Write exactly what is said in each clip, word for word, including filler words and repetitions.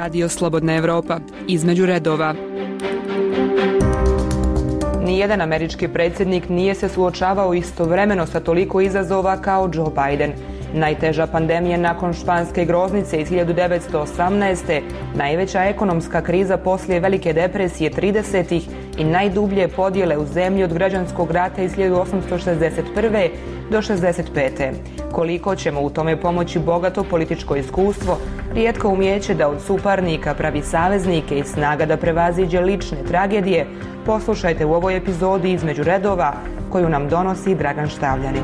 Radio Slobodna Evropa, između redova. Nijedan američki predsjednik nije se suočavao istovremeno sa toliko izazova kao Joe Biden. Najteža pandemija nakon španske groznice iz hiljadu devetsto osamnaeste. Najveća ekonomska kriza poslije Velike depresije tridesetih i najdublje podjele u zemlji od građanskog rata iz hiljadu osamsto šezdeset prve do šezdeset pete. Koliko ćemo u tome pomoći bogato političko iskustvo, rijetko umijeće da od suparnika pravi saveznike i snaga da prevaziđe lične tragedije, poslušajte u ovoj epizodi Između redova koju nam donosi Dragan Štavljanin.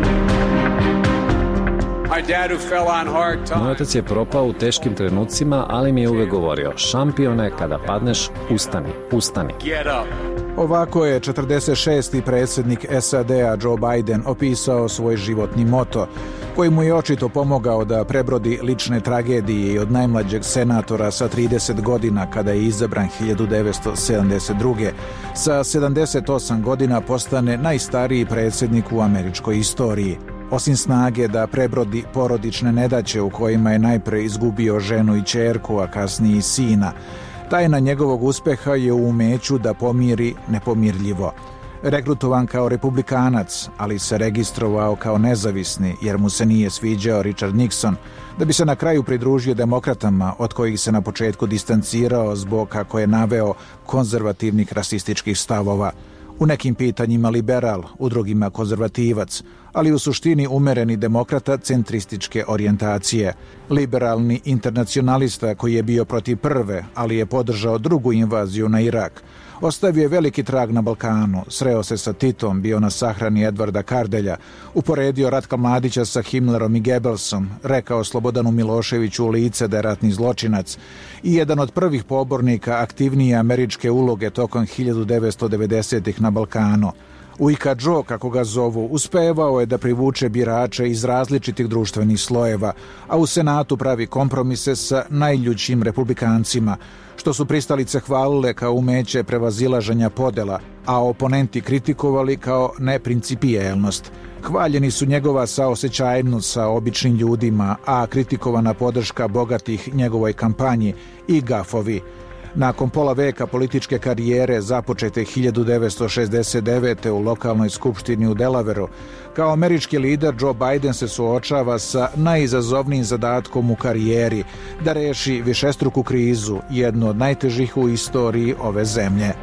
Moj otac je propao u teškim trenucima, ali mi je uvek govorio: šampione, kada padneš, ustani, ustani. Ovako je četrdeset šesti predsjednik S A D-a Joe Biden opisao svoj životni moto, koji mu je očito pomogao da prebrodi lične tragedije i od najmlađeg senatora sa trideset godina kada je izabran hiljadu devetsto sedamdeset druge sa sedamdeset osam godina postane najstariji predsjednik u američkoj istoriji. Osim snage da prebrodi porodične nedaće u kojima je najpre izgubio ženu i ćerku, a kasnije i sina, tajna njegovog uspeha je u umeću da pomiri nepomirljivo. Rekrutovan kao republikanac, ali se registrovao kao nezavisni jer mu se nije sviđao Richard Nixon, da bi se na kraju pridružio demokratama od kojih se na početku distancirao zbog, kako je naveo, konzervativnih rasističkih stavova. U nekim pitanjima liberal, u drugima konzervativac, ali u suštini umereni demokrata centrističke orijentacije. Liberalni internacionalista koji je bio protiv prve, ali je podržao drugu invaziju na Irak. Ostavio je veliki trag na Balkanu, sreo se sa Titom, bio na sahrani Edvarda Kardelja, uporedio Ratka Mladića sa Himmlerom i Goebbelsom, rekao Slobodanu Miloševiću u lice da je ratni zločinac i jedan od prvih pobornika aktivnije američke uloge tokom hiljadu devetsto devedesetih na Balkanu. Ujka Joe, kako ga zovu, uspevao je da privuče birače iz različitih društvenih slojeva, a u Senatu pravi kompromise sa najljućim republikancima, što su pristalice hvalile kao umeće prevazilaženja podela, a oponenti kritikovali kao neprincipijelnost. Hvaljeni su njegova saosećajnost sa običnim ljudima, a kritikovana podrška bogatih njegovoj kampanji i gafovi. Nakon pola veka političke karijere započete hiljadu devetsto šezdeset devete. u lokalnoj skupštini u Delawareu, kao američki lider Joe Biden se suočava sa najizazovnijim zadatkom u karijeri, da reši višestruku krizu, jednu od najtežih u istoriji ove zemlje.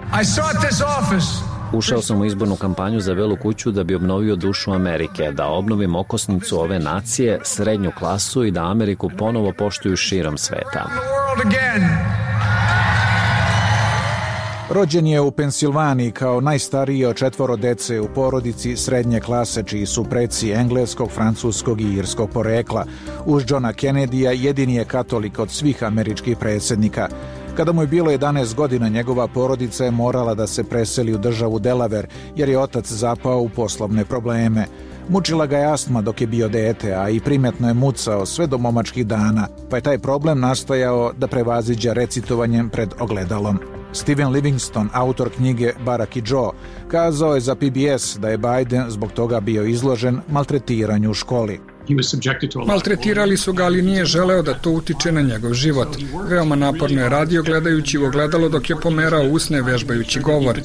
Ušao sam u izbornu kampanju za Belu kuću da bi obnovio dušu Amerike, da obnovim okosnicu ove nacije, srednju klasu i da Ameriku ponovo poštuju širom sveta. Rođen je u Pensilvaniji kao najstariji od četvoro dece u porodici srednje klase, čiji su preci engleskog, francuskog i irskog porekla. Uz Johna Kennedyja jedini je katolik od svih američkih predsjednika. Kada mu je bilo jedanaest godina, njegova porodica je morala da se preseli u državu Delaware, jer je otac zapao u poslovne probleme. Mučila ga je astma dok je bio dete, a i primetno je mucao sve do momačkih dana, pa je taj problem nastojao da prevaziđe recitovanjem pred ogledalom. Steven Livingston, autor knjige Barak i Joe, kazao je za P B S da je Biden zbog toga bio izložen maltretiranju u školi. Maltretirali su ga, ali nije želeo da to utiče na njegov život. Veoma naporno je radio gledajući u ogledalo dok je pomerao usne vežbajući govor.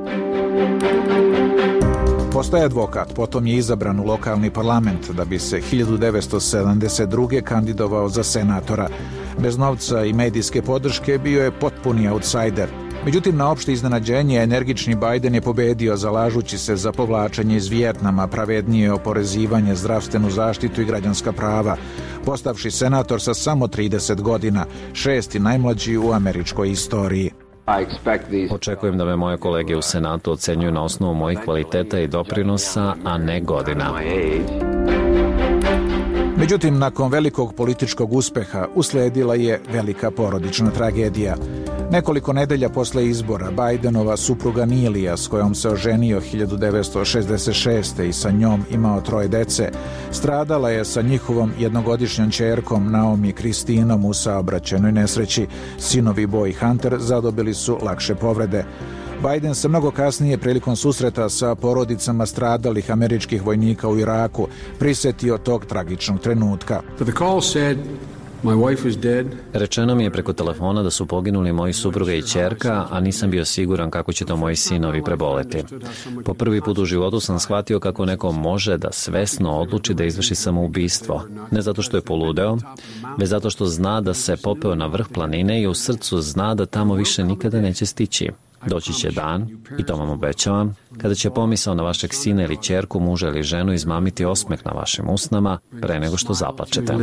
Postaje advokat, potom je izabran u lokalni parlament da bi se hiljadu devetsto sedamdeset druge. kandidovao za senatora. Bez novca i medijske podrške bio je potpuni outsider. Međutim, na opšte iznenađenje, energični Biden je pobedio zalažući se za povlačenje iz Vijetnama, pravednije oporezivanje, zdravstvenu zaštitu i građanska prava, postavši senator sa samo trideset godina, šesti najmlađi u američkoj istoriji. Očekujem da me moje kolege u Senatu ocenjuju na osnovu mojih kvaliteta i doprinosa, a ne godina. Međutim, nakon velikog političkog uspeha usledila je velika porodična tragedija. Nekoliko nedelja posle izbora Bidenova supruga Nilija, s kojom se oženio hiljadu devetsto šezdeset šeste. i sa njom imao troje dece, stradala je sa njihovom jednogodišnjom ćerkom Naomi Kristinom u saobraćajnoj nesreći. Sinovi Bo i Hunter zadobili su lakše povrede. Biden se mnogo kasnije prilikom susreta sa porodicama stradalih američkih vojnika u Iraku prisetio tog tragičnog trenutka. Rečeno mi je preko telefona da su poginuli moji supruga i ćerka, a nisam bio siguran kako će to moji sinovi preboleti. Po prvi put u životu sam shvatio kako neko može da svesno odluči da izvrši samoubistvo. Ne zato što je poludeo, već zato što zna da se popeo na vrh planine i u srcu zna da tamo više nikada neće stići. Doći će dan, i to vam obećavam, kada će pomisao na vašeg sina ili ćerku, muža ili ženu izmamiti osmeh na vašim usnama pre nego što zaplačete.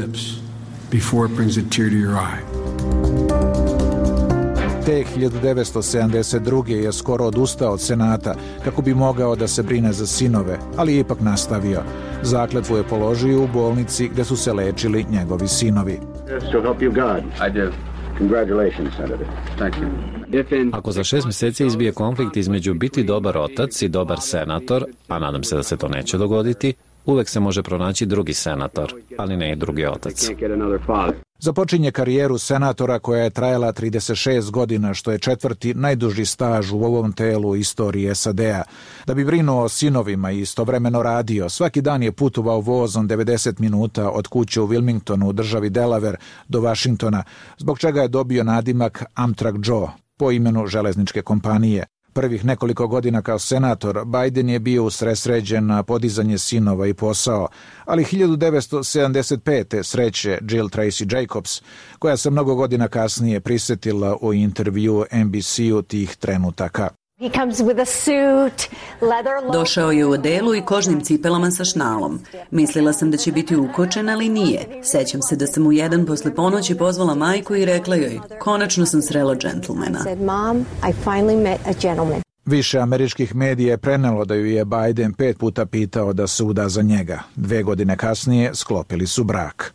Te hiljadu devetsto sedamdeset druge je skoro odustao od Senata kako bi mogao da se brine za sinove, ali je ipak nastavio. Zakletvu je položio u bolnici gde su se lečili njegovi sinovi. Ako za šest mjeseci izbije konflikt između biti dobar otac i dobar senator, a nadam se da se to neće dogoditi, uvek se može pronaći drugi senator, ali ne i drugi otac. Započinje karijeru senatora koja je trajala trideset šest godina, što je četvrti najduži staž u ovom telu istorije S A D-a. Da bi brinuo o sinovima i istovremeno radio, svaki dan je putovao vozom devedeset minuta od kuće u Wilmingtonu u državi Delaware do Washingtona, zbog čega je dobio nadimak Amtrak Joe, po imenu železničke kompanije. Prvih nekoliko godina kao senator, Biden je bio usresređen na podizanje sinova i posao, ali hiljadu devetsto sedamdeset pete sreće Jill Tracy Jacobs, koja se mnogo godina kasnije prisetila u intervju N B C-u tih trenutaka. Došao je u odelu i kožnim cipelama sa šnalom. Mislila sam da će biti ukočen, ali nije. Sećam se da sam u jedan posle ponoći pozvala majku i rekla joj, konačno sam srela džentlmena. Više američkih medija je prenelo da ju je Biden pet puta pitao da se uda za njega. Dve godine kasnije sklopili su brak.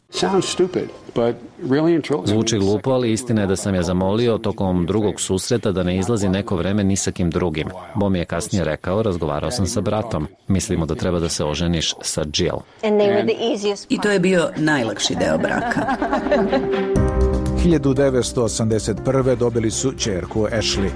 Zvuči glupo, ali istina je da sam je zamolio tokom drugog susreta da ne izlazi neko vreme ni sa kim drugim. Bo mi je kasnije rekao, razgovarao sam sa bratom. Mislimo da treba da se oženiš sa Jill. I to je bio najlakši deo braka. hiljadu devetsto osamdeset prve dobili su ćerku Ashley.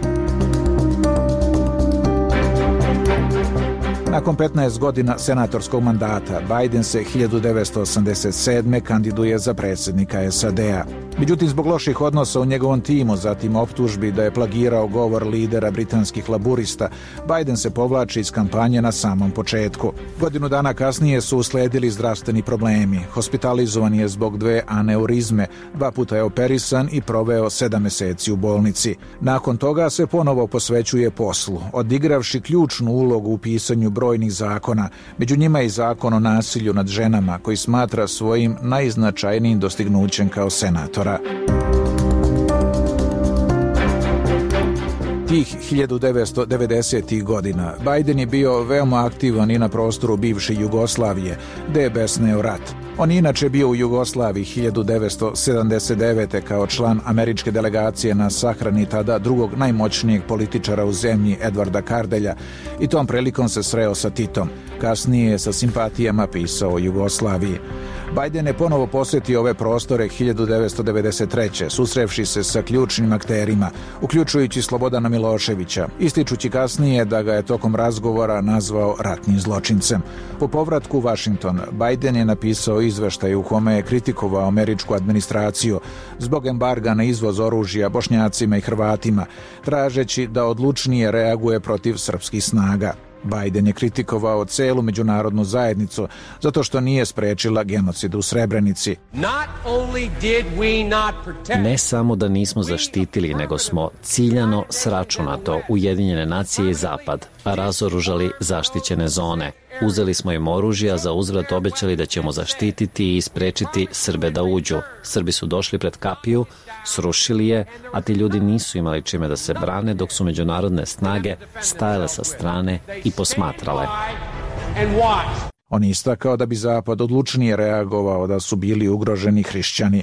Nakon petnaest godina senatorskog mandata, Biden se hiljadu devetsto osamdeset sedme kandiduje za predsjednika S A D-a. Međutim, zbog loših odnosa u njegovom timu, zatim optužbi da je plagirao govor lidera britanskih laburista, Biden se povlači iz kampanje na samom početku. Godinu dana kasnije su usledili zdravstveni problemi. Hospitalizovan je zbog dve aneurizme, dva puta je operisan i proveo sedam meseci u bolnici. Nakon toga se ponovo posvećuje poslu, odigravši ključnu ulogu u pisanju brojnih zakona, među njima i zakon o nasilju nad ženama, koji smatra svojim najznačajnijim dostignućem kao senatora. Tih hiljadu devetsto devedesetih godina Biden je bio veoma aktivan i na prostoru bivše Jugoslavije, gde je besneo rat. On je inače bio u Jugoslaviji hiljadu devetsto sedamdeset devete kao član američke delegacije na sahrani tada drugog najmoćnijeg političara u zemlji Edvarda Kardelja i tom prilikom se sreo sa Titom. Kasnije je sa simpatijama pisao o Jugoslaviji. Biden je ponovo posjetio ove prostore hiljadu devetsto devedeset treće susrevši se sa ključnim akterima, uključujući Slobodana Miloševića, ističući kasnije da ga je tokom razgovora nazvao ratnim zločincem. Po povratku u Washington, Biden je napisao izveštaj u kome je kritikovao američku administraciju zbog embarga na izvoz oružja Bošnjacima i Hrvatima, tražeći da odlučnije reaguje protiv srpskih snaga. Biden je kritikovao celu međunarodnu zajednicu zato što nije sprečila genocid u Srebrenici. Ne samo da nismo zaštitili, nego smo ciljano sračunato Ujedinjene nacije i Zapad, a razoružali zaštićene zone. Uzeli smo im oružje, a za uzvrat obećali da ćemo zaštititi i sprečiti Srbe da uđu. Srbi su došli pred kapiju, srušili je, a ti ljudi nisu imali čime da se brane, dok su međunarodne snage stajale sa strane i posmatrale. On je istakao da bi Zapad odlučnije reagovao da su bili ugroženi hrišćani.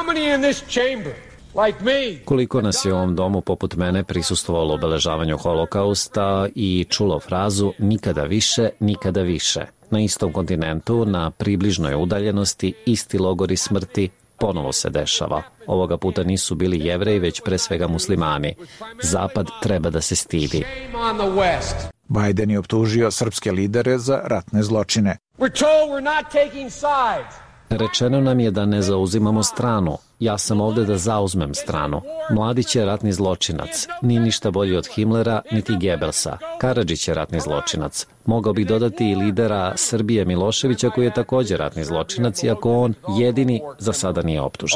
Koliko nas je u ovom domu poput mene prisustvovalo obeležavanju holokausta i čulo frazu nikada više, nikada više. Na istom kontinentu, na približnoj udaljenosti, isti logori smrti ponovo se dešava. Ovoga puta nisu bili Jevreji, već pre svega muslimani. Zapad treba da se stidi. Biden je optužio srpske lidere za ratne zločine. Rečeno nam je da ne zauzimamo stranu. Ja sam ovde da zauzmem stranu. Mladić je ratni zločinac. Nije ništa bolji od Himlera, niti Gebelsa. Karadžić je ratni zločinac. Mogao bih dodati i lidera Srbije Miloševića koji je također ratni zločinac, iako on jedini za sada nije optužen.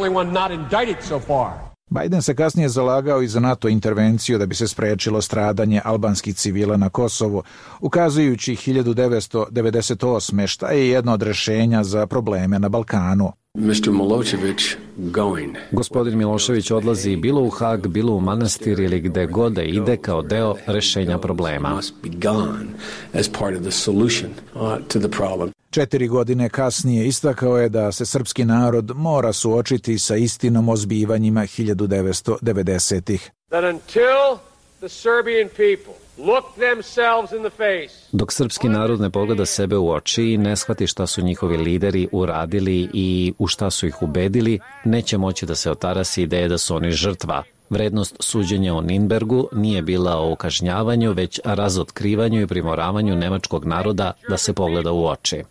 Biden se kasnije zalagao i za NATO intervenciju da bi se sprečilo stradanje albanskih civila na Kosovu, ukazujući hiljadu devetsto devedeset osme šta je jedno od rešenja za probleme na Balkanu. mister Milošević going. Gospodin Milošević odlazi bilo u Hag, bilo u manastir ili gde god da ide kao deo rešenja problema. Četiri godine kasnije istakao je da se srpski narod mora suočiti sa istinom o zbivanjima hiljadu devetsto devedesetih. Dok srpski narod ne pogleda sebe u oči i ne shvati šta su njihovi lideri uradili i u šta su ih ubedili, neće moći da se otarasi ideje da su oni žrtva. Vrednost suđenja o Ninbergu nije bila o kažnjavanju, već razotkrivanju i primoravanju nemačkog naroda da se pogleda u oči.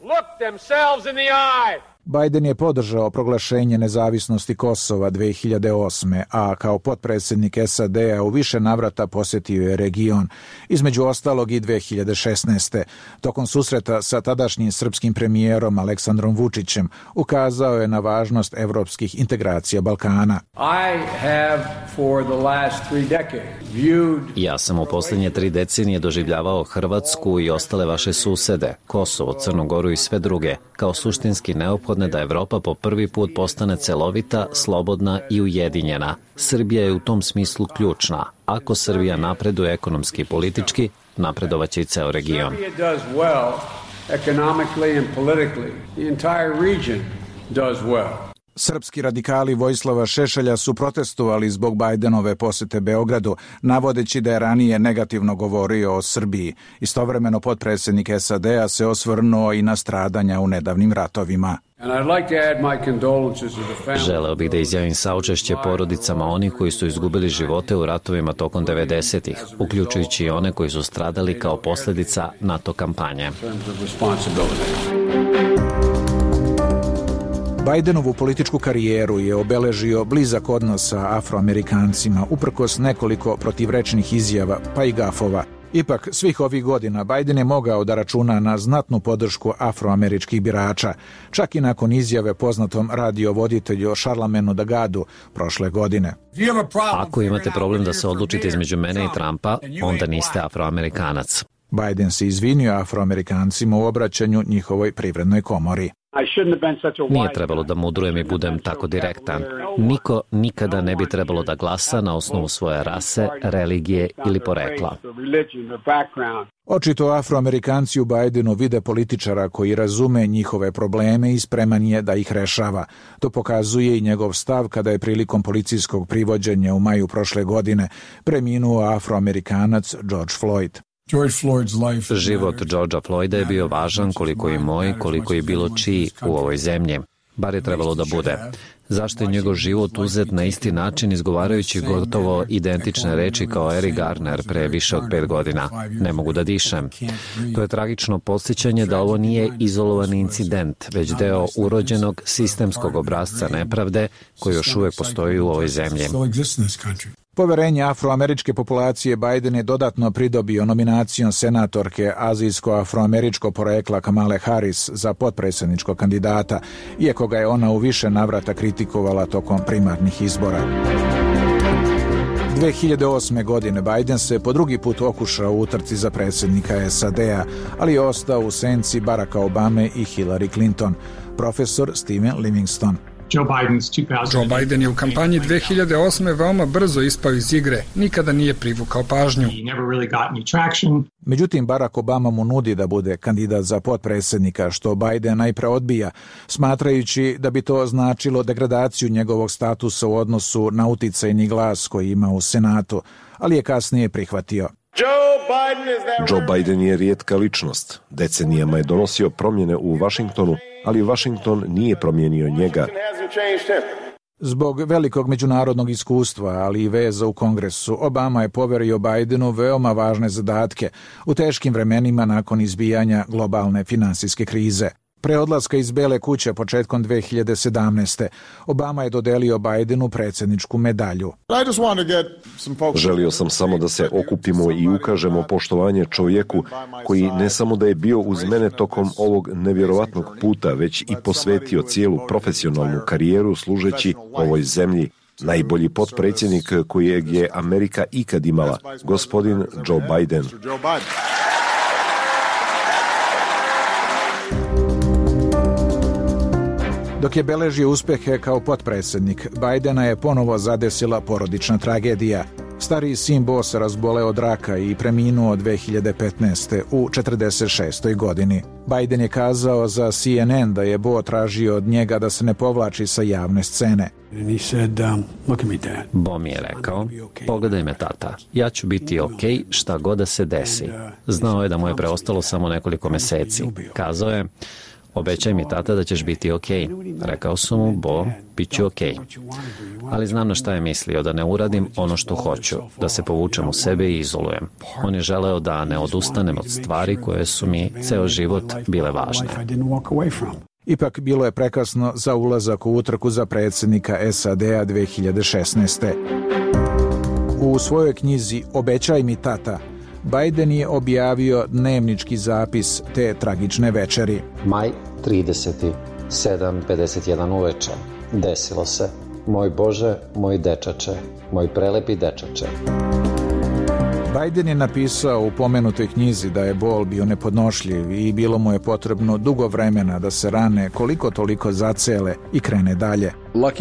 Biden je podržao proglašenje nezavisnosti Kosova dve hiljade osme, a kao potpredsjednik S A D-a u više navrata posjetio je region, između ostalog i dve hiljade šesnaeste. Tokom susreta sa tadašnjim srpskim premijerom Aleksandrom Vučićem ukazao je na važnost evropskih integracija Balkana. Ja sam u posljednje tri decenije doživljavao Hrvatsku i ostale vaše susede, Kosovo, Crnu Goru i sve druge, kao suštinski neophodne da Evropa po prvi put postane celovita, slobodna i ujedinjena. Srbija je u tom smislu ključna. Ako Srbija napreduje ekonomski i politički, napredovaće i ceo region. Srpski radikali Vojislava Šešelja su protestovali zbog Bajdenove posete Beogradu, navodeći da je ranije negativno govorio o Srbiji. Istovremeno potpredsjednik S A D-a se osvrnuo i na stradanja u nedavnim ratovima. Želeo bih da izjavim saučešće porodicama onih koji su izgubili živote u ratovima tokom devedesetih, uključujući i one koji su stradali kao posljedica NATO kampanje. Bidenovu političku karijeru je obeležio blizak odnos sa Afroamerikancima, uprkos nekoliko protivrečnih izjava, pa i gafova. Ipak, svih ovih godina Biden je mogao da računa na znatnu podršku afroameričkih birača, čak i nakon izjave poznatom radiovoditelju Charlamagne'u Dagadu prošle godine. Ako imate problem da se odlučite između mene i Trumpa, onda niste Afroamerikanac. Biden se izvinio Afroamerikancima u obraćanju njihovoj privrednoj komori. Nije trebalo da mudrujem i budem tako direktan. Niko nikada ne bi trebalo da glasa na osnovu svoje rase, religije ili porekla. Očito Afroamerikanci u Bidenu vide političara koji razume njihove probleme i spreman je da ih rešava. To pokazuje i njegov stav kada je prilikom policijskog privođenja u maju prošle godine preminuo Afroamerikanac George Floyd. Život Georgea Floyda je bio važan koliko i moj, koliko i bilo čiji u ovoj zemlji. Bar je trebalo da bude. Zašto je njegov život uzet na isti način izgovarajući gotovo identične reči kao Eric Garner pre više od pet godina? Ne mogu da dišem. To je tragično podsjećanje da ovo nije izolovan incident, već deo urođenog sistemskog obrasca nepravde koji još uvek postoji u ovoj zemlji. Poverenje afroameričke populacije Biden je dodatno pridobio nominacijom senatorke azijsko-afroameričko porekla Kamale Harris za potpredsjedničkog kandidata, iako ga je ona u više navrata kritikovala tokom primarnih izbora. dve hiljade osme. godine Biden se po drugi put okušao u utrci za predsjednika S A D-a, ali je ostao u senci Baracka Obame i Hillary Clinton. Profesor Steven Livingston. Joe Biden je u kampanji dve hiljade osme. veoma brzo ispao iz igre, nikada nije privukao pažnju. Međutim, Barack Obama mu nudi da bude kandidat za potpredsjednika, što Biden najpre odbija, smatrajući da bi to značilo degradaciju njegovog statusa u odnosu na uticajni glas koji ima u Senatu, ali je kasnije prihvatio. Joe Biden je rijetka ličnost. Decenijama je donosio promjene u Vašingtonu, ali Vašington nije promijenio njega. Zbog velikog međunarodnog iskustva, ali i veza u Kongresu, Obama je poverio Bidenu veoma važne zadatke u teškim vremenima nakon izbijanja globalne finansijske krize. Pre odlaska iz Bele kuće početkom dve hiljade sedamnaeste. Obama je dodelio Bidenu predsjedničku medalju. Želio sam samo da se okupimo i ukažemo poštovanje čovjeku koji ne samo da je bio uz mene tokom ovog nevjerovatnog puta, već i posvetio cijelu profesionalnu karijeru služeći ovoj zemlji. Najbolji potpredsjednik kojeg je Amerika ikad imala, gospodin Joe Biden. Dok je beležio uspehe kao potpredsjednik, Bidena je ponovo zadesila porodična tragedija. Stariji sin Bo se razboleo od raka i preminuo dve hiljade petnaeste. u četrdeset šestoj godini. Biden je kazao za C N N da je Bo tražio od njega da se ne povlači sa javne scene. Bo mi je rekao, pogledaj me tata, ja ću biti ok šta god da se desi. Znao je da mu je preostalo samo nekoliko meseci. Kazao je, obećaj mi tata da ćeš biti ok. Rekao sam mu, Bo, bit ću ok. Ali znam na šta je mislio, da ne uradim ono što hoću, da se povučem u sebe i izolujem. On je želeo da ne odustanem od stvari koje su mi ceo život bile važne. Ipak bilo je prekasno za ulazak u utrku za predsjednika S A D-a dve hiljade šesnaeste. U svojoj knjizi Obećaj mi tata, Biden je objavio dnevnički zapis te tragične večeri. Maj trideseti, sedam pedeset jedan uveče. Desilo se. Moj Bože, moj dečače, moj prelepi dečače. Biden je napisao u pomenutoj knjizi da je bol bio nepodnošljiv i bilo mu je potrebno dugo vremena da se rane koliko toliko zacele i krene dalje.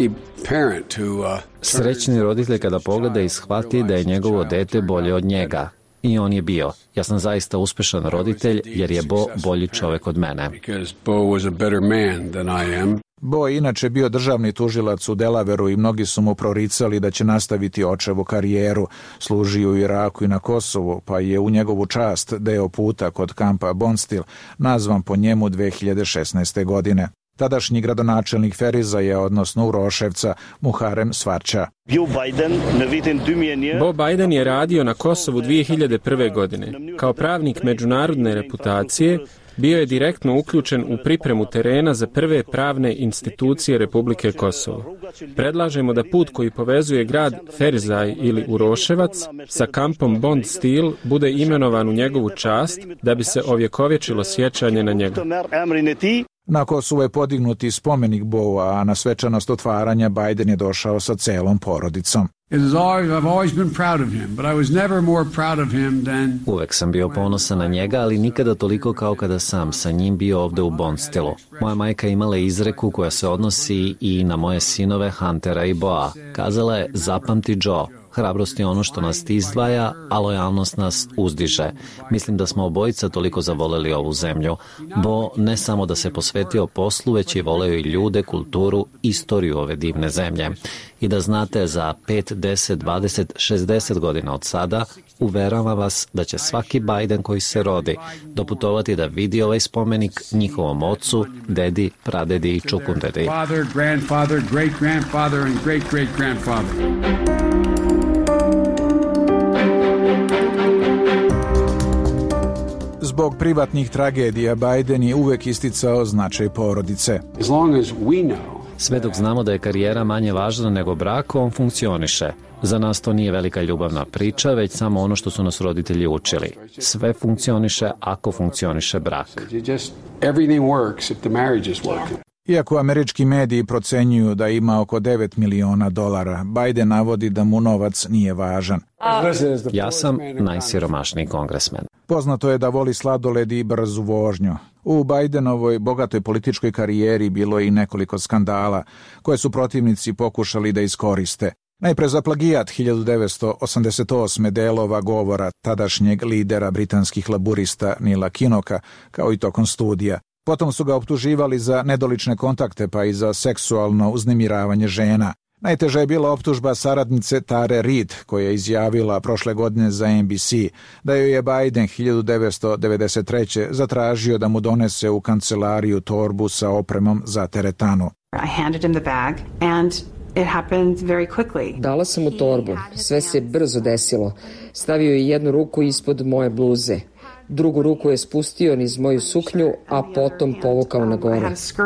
Srećni roditelj kada pogleda i shvati da je njegovo dete bolje od njega. I on je bio. Ja sam zaista uspešan roditelj jer je Bo bolji čovek od mene. Bo je inače bio državni tužilac u Delaveru i mnogi su mu proricali da će nastaviti očevu karijeru. Služio u Iraku i na Kosovu, pa je u njegovu čast deo puta kod kampa Bondsteel nazvan po njemu dve hiljade šesnaeste. godine. Tadašnji gradonačelnik Ferizaja, odnosno Uroševca, Muharem Svarća. Bo Biden je radio na Kosovu dve hiljade prve. godine. Kao pravnik međunarodne reputacije, bio je direktno uključen u pripremu terena za prve pravne institucije Republike Kosovo. Predlažemo da put koji povezuje grad Ferizaj ili Uroševac sa kampom Bondsteel bude imenovan u njegovu čast da bi se ovjekovječilo sjećanje na njega. Na Kosovu je podignuti spomenik Boa, a na svečanost otvaranja Biden je došao sa celom porodicom. Uvek sam bio ponosan na njega, ali nikada toliko kao kada sam sa njim bio ovde u Bondsteelu. Moja majka imala izreku koja se odnosi i na moje sinove Huntera i Boa. Kazala je, zapamti Joe, hrabrost je ono što nas izdvaja, a lojalnost nas uzdiže. Mislim da smo obojica toliko zavoleli ovu zemlju. Bo ne samo da se posvetio poslu, već je voleo i ljude, kulturu, istoriju ove divne zemlje. I da znate, za pet, deset, dvadeset, šezdeset godina od sada, uveravam vas da će svaki Biden koji se rodi doputovati da vidi ovaj spomenik njihovom ocu, dedi, pradedi i čukundedi. Father, grandfather, great grandfather and great great grandfather. Zbog privatnih tragedija Biden je uvek isticao značaj porodice. Sve dok znamo da je karijera manje važna nego brak, on funkcioniše. Za nas to nije velika ljubavna priča, već samo ono što su nas roditelji učili. Sve funkcioniše ako funkcioniše brak. Iako američki mediji procenjuju da ima oko devet miliona dolara, Biden navodi da mu novac nije važan. Ja sam najsiromašniji kongresmen. Poznato je da voli sladoled i brzu vožnju. U Bidenovoj bogatoj političkoj karijeri bilo je i nekoliko skandala koje su protivnici pokušali da iskoriste. Najpre za plagijat hiljadu devetsto osamdeset osme delova govora tadašnjeg lidera britanskih laburista Nila Kinoka, kao i tokom studija. Potom su ga optuživali za nedolične kontakte pa i za seksualno uznemiravanje žena. Najteža je bila optužba saradnice Tare Reid, koja je izjavila prošle godine za N B C da joj je Biden hiljadu devetsto devedeset treće. zatražio da mu donese u kancelariju torbu sa opremom za teretanu. I handed him the bag and it happened very quickly. Dala sam mu torbu. Sve se brzo desilo. Stavio je jednu ruku ispod moje bluze. Drugu ruku je spustio niz moju suknju, a potom povukao na gore.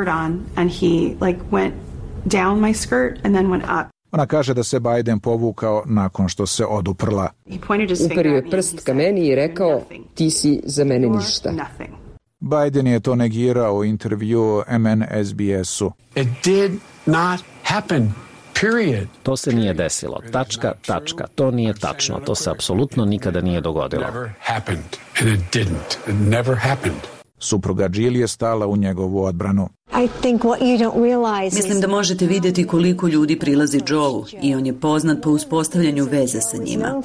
Ona kaže da se Biden povukao nakon što se oduprla. Uperio je prst ka meni i rekao, ti si za mene ništa. Biden je to negirao u intervjuu M N S B S-u. It did not happen. Period. To se nije desilo. Tačka, tačka. To nije tačno. To se apsolutno nikada nije dogodilo. Never happened. And it didn't. It never happened. Supruga Jill je stala u njegovu odbranu. Mislim da možete vidjeti koliko ljudi prilazi Joeu i on je poznat po uspostavljanju veze sa njima.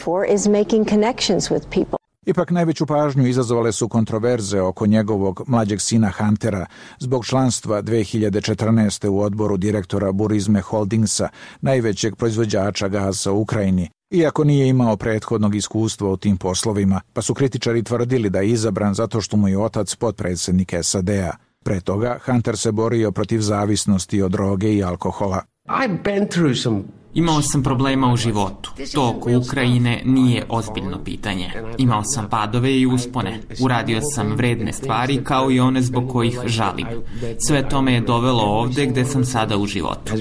Ipak najveću pažnju izazvale su kontroverze oko njegovog mlađeg sina Huntera zbog članstva dve hiljade četrnaeste. u odboru direktora Burisma Holdingsa, najvećeg proizvođača gaza u Ukrajini, iako nije imao prethodnog iskustva u tim poslovima, pa su kritičari tvrdili da je izabran zato što mu je otac potpredsjednik S A D-a. Pre toga, Hunter se borio protiv zavisnosti od droge i alkohola. I've been through some Imao sam problema u životu. To oko Ukrajine nije ozbiljno pitanje. Imao sam padove i uspone. Uradio sam vredne stvari kao i one zbog kojih žalim. Sve to me je dovelo ovde gde sam sada u životu.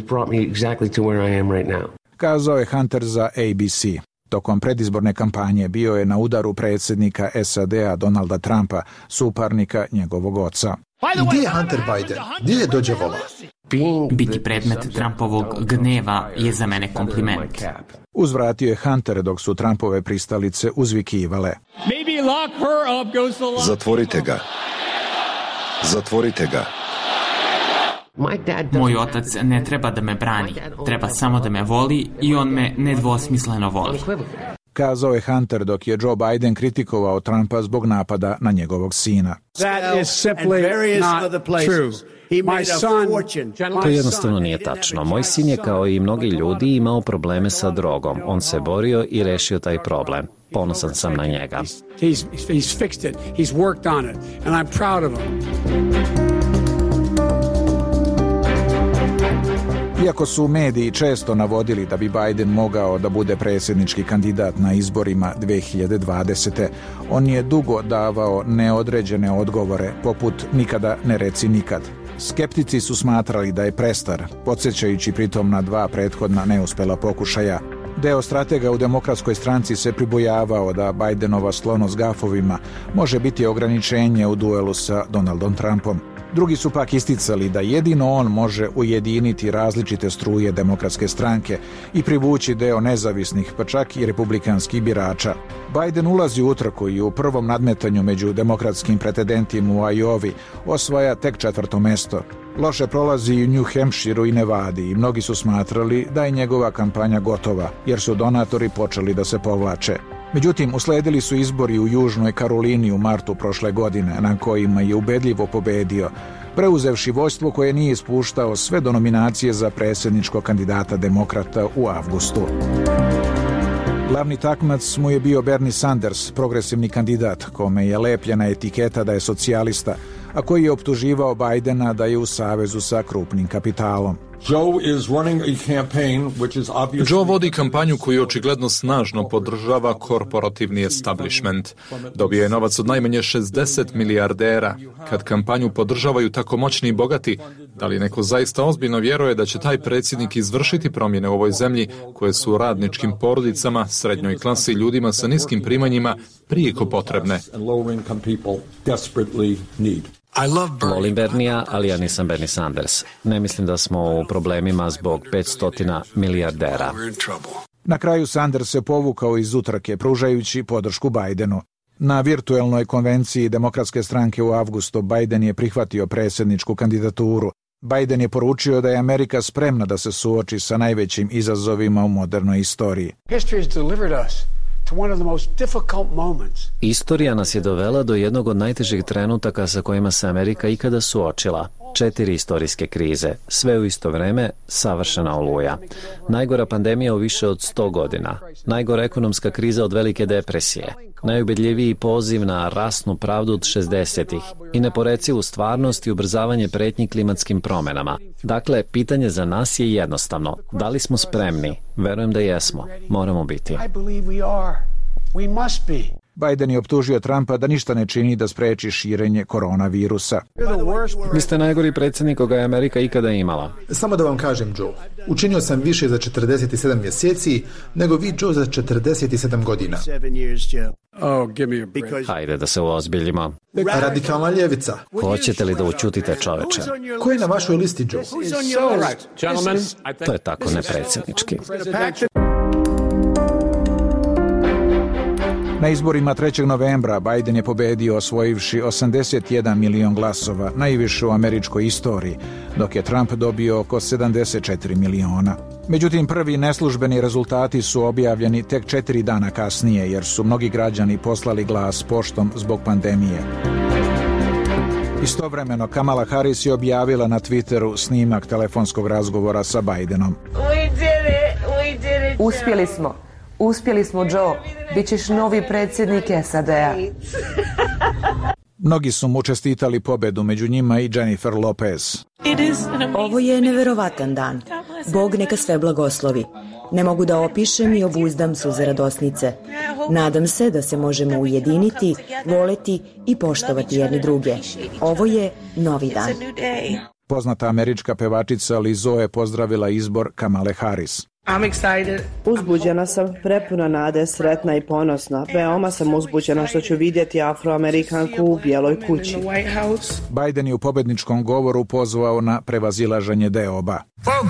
Kazao je Hunter za A B C. Tokom predizborne kampanje bio je na udaru predsjednika S A D-a Donalda Trumpa, suparnika njegovog oca. Gdje je Hunter Biden? Gdje je dođe vola? Biti predmet Trumpovog gneva je za mene kompliment. Uzvratio je Hunter dok su Trumpove pristalice uzvikivale. Zatvorite ga. Zatvorite ga. Moj otac ne treba da me brani, treba samo da me voli i on me nedvosmisleno voli. Kazao je Hunter dok je Joe Biden kritikovao Trumpa zbog napada na njegovog sina. To jednostavno nije tačno. Moj sin je kao i mnogi ljudi imao probleme sa drogom. On se borio i rešio taj problem. Ponosan sam na njega. Iako su mediji često navodili da bi Biden mogao da bude predsjednički kandidat na izborima dve hiljade dvadesete. on je dugo davao neodređene odgovore, poput nikada ne reci nikad. Skeptici su smatrali da je prestar, podsjećajući pritom na dva prethodna neuspela pokušaja. Deo stratega u Demokratskoj stranci se pribojavao da Bidenova sklonost gafovima može biti ograničenje u duelu sa Donaldom Trumpom. Drugi su pak isticali da jedino on može ujediniti različite struje Demokratske stranke i privući deo nezavisnih, pa čak i republikanskih birača. Biden ulazi u utrku i u prvom nadmetanju među demokratskim pretendentima u Iowi osvaja tek četvrto mesto. Loše prolazi i u New Hampshireu i Nevadi i mnogi su smatrali da je njegova kampanja gotova, jer su donatori počeli da se povlače. Međutim, usledili su izbori u Južnoj Karolini u martu prošle godine, na kojima je ubedljivo pobedio, preuzevši vođstvo koje nije ispuštao sve do nominacije za predsjedničkog kandidata demokrata u avgustu. Glavni takmac mu je bio Bernie Sanders, progresivni kandidat, kome je lepljena etiketa da je socijalista, a koji je optuživao Bidena da je u savezu sa krupnim kapitalom. Joe vodi kampanju koju očigledno snažno podržava korporativni establishment. Dobio je novac od najmanje šezdeset milijardera. Kad kampanju podržavaju tako moćni i bogati, da li neko zaista ozbiljno vjeruje da će taj predsjednik izvršiti promjene u ovoj zemlji koje su radničkim porodicama, srednjoj klasi i ljudima sa niskim primanjima prijeko potrebne? Volim Bernija, ali ja nisam Bernie Sanders. Ne mislim da smo u problemima zbog petsto milijardera. Na kraju Sanders se povukao iz utrke, pružajući podršku Bidenu. Na virtuelnoj konvenciji Demokratske stranke u avgustu Biden je prihvatio predsjedničku kandidaturu. Biden je poručio da je Amerika spremna da se suoči sa najvećim izazovima u modernoj istoriji. Istorija nas je dovela do jednog od najtežih trenutaka sa kojima se Amerika ikada suočila. Četiri istorijske krize, sve u isto vreme, savršena oluja. Najgora pandemija u više od sto godina. Najgora ekonomska kriza od velike depresije. Najubedljiviji poziv na rasnu pravdu od šezdesetih i neporecivu stvarnost i ubrzavanje pretnji klimatskim promjenama. Dakle, pitanje za nas je jednostavno. Da li smo spremni? Verujem da jesmo. Moramo biti. Biden je optužio Trumpa da ništa ne čini da spreči širenje koronavirusa. Vi ste najgori predsjednik koga je Amerika ikada imala. Samo da vam kažem, Joe, učinio sam više za četrdeset sedam mjeseci nego vi, Joe, za četrdeset sedam godina. Hajde da se uozbiljimo. Radikalna ljevica. Hoćete li da učutite, čoveče? Ko je na vašoj listi, Joe? To je tako nepredsjednički. Na izborima trećeg novembra Biden je pobedio osvojivši osamdeset jedan milion glasova, najviše u američkoj istoriji, dok je Trump dobio oko sedamdeset četiri miliona. Međutim, prvi neslužbeni rezultati su objavljeni tek četiri dana kasnije, jer su mnogi građani poslali glas poštom zbog pandemije. Istovremeno, Kamala Harris je objavila na Twitteru snimak telefonskog razgovora sa Bidenom. Uspjeli smo. Uspjeli smo, Joe. Bićeš novi predsjednik S A D-a. Mnogi su mu čestitali pobedu, među njima i Jennifer Lopez. Ovo je neverovatan dan. Bog neka sve blagoslovi. Ne mogu da opišem i obuzdam suze radosnice. Nadam se da se možemo ujediniti, voleti i poštovati jedni druge. Ovo je novi dan. Poznata američka pevačica Lizzo je pozdravila izbor Kamale Harris. Uzbuđena sam, prepuna nade, sretna i ponosna. Veoma sam uzbuđena što ću vidjeti Afroamerikanku u Bijeloj kući. Biden je u pobedničkom govoru pozvao na prevazilaženje deoba.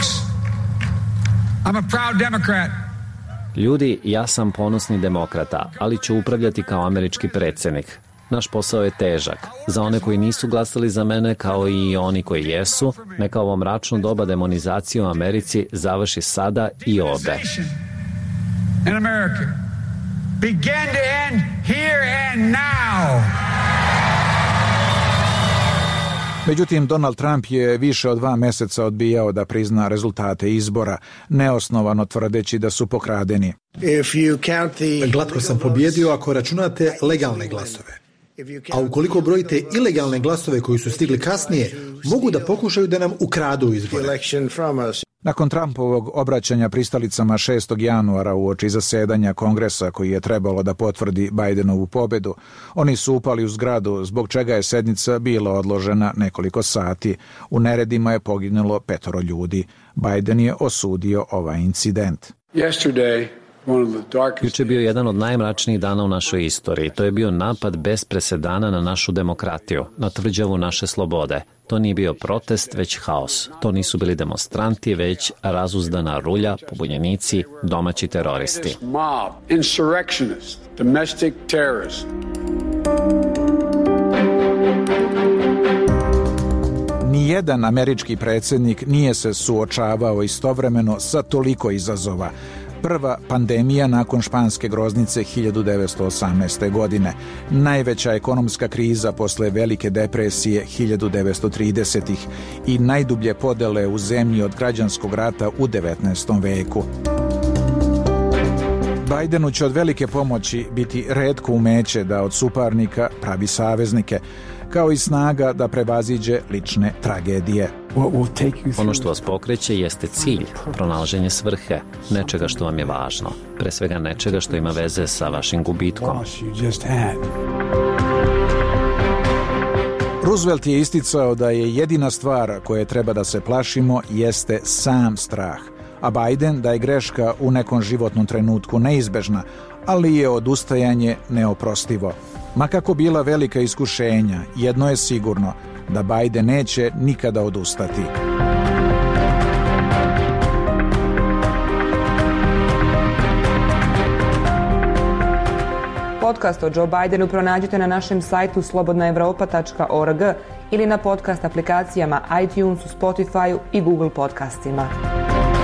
Ljudi, ja sam ponosni demokrata, ali ću upravljati kao američki predsjednik. Naš posao je težak. Za one koji nisu glasali za mene, kao i oni koji jesu, neka ovo mračno doba demonizacije u Americi završi sada i ovde. Međutim, Donald Trump je više od dva meseca odbijao da prizna rezultate izbora, neosnovano tvrdeći da su pokradeni. Glatko sam pobjedio ako računate legalne glasove. A ukoliko brojite ilegalne glasove koji su stigli kasnije, mogu da pokušaju da nam ukradu izbore. Nakon Trumpovog obraćanja pristalicama šestog januara uoči zasedanja Kongresa koji je trebalo da potvrdi Bidenovu pobedu, oni su upali u zgradu, zbog čega je sednica bila odložena nekoliko sati. U neredima je poginulo petoro ljudi. Biden je osudio ovaj incident. Juče je bio jedan od najmračnijih dana u našoj istoriji. To je bio napad bez presedana na našu demokratiju, na tvrđavu naše slobode. To nije bio protest, već haos. To nisu bili demonstranti, već razuzdana rulja, pobunjenici, domaći teroristi. Nijedan američki predsjednik nije se suočavao istovremeno sa toliko izazova. Prva pandemija nakon španske groznice hiljadu devetsto osamnaeste. godine, najveća ekonomska kriza posle velike depresije hiljadu devetsto tridesetih. i najdublje podele u zemlji od građanskog rata u devetnaestom veku. Bidenu će od velike pomoći biti retko umeće da od suparnika pravi saveznike, kao i snaga da prevaziđe lične tragedije. Ono što vas pokreće jeste cilj, pronalaženje svrhe, nečega što vam je važno, pre svega nečega što ima veze sa vašim gubitkom. Roosevelt je isticao da je jedina stvar koje treba da se plašimo jeste sam strah, a Biden da je greška u nekom životnom trenutku neizbežna, ali je odustajanje neoprostivo. Ma kako bila velika iskušenja, jedno je sigurno, da Biden neće nikada odustati. Podcast o Joe Bidenu pronađite na našem sajtu slobodna evropa tačka org ili na podcast aplikacijama iTunesu, Spotifyu i Google podcastima.